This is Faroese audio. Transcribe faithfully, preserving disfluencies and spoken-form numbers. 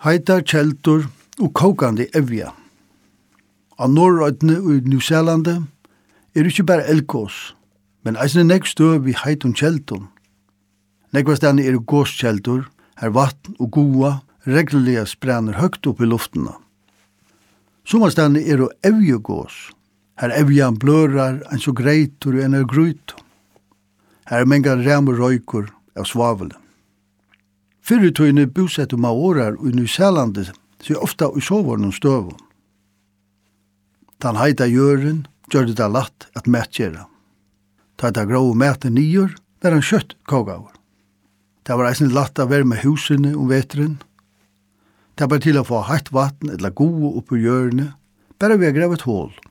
Heitar kjeltor og kokande evja. Av Norrøydene og New Zealande er ikke bare elgås, men eisne nekk støv vi heitum kjelton. Nekvastane er gåskjeltor, her vatten og goa regelliga sprenner høgt opp i luftena. Sommarstane er evjegås, her evjan blørar en så greitur enn er grut. Her er menga rem og røykur av svavelen. Fyrretøyne bosettum av årar i New Zealande så ofta i sovornum støvun. Tan heita jøren gjør det da latt at mætgjera. Ta det grå mæte nyer, der han kjøtt kogaver. Det var eisen latt av være med husene om veteren. Det var til å få hatt vatten eller gode oppe i hjørne, bare vi har grevet hål.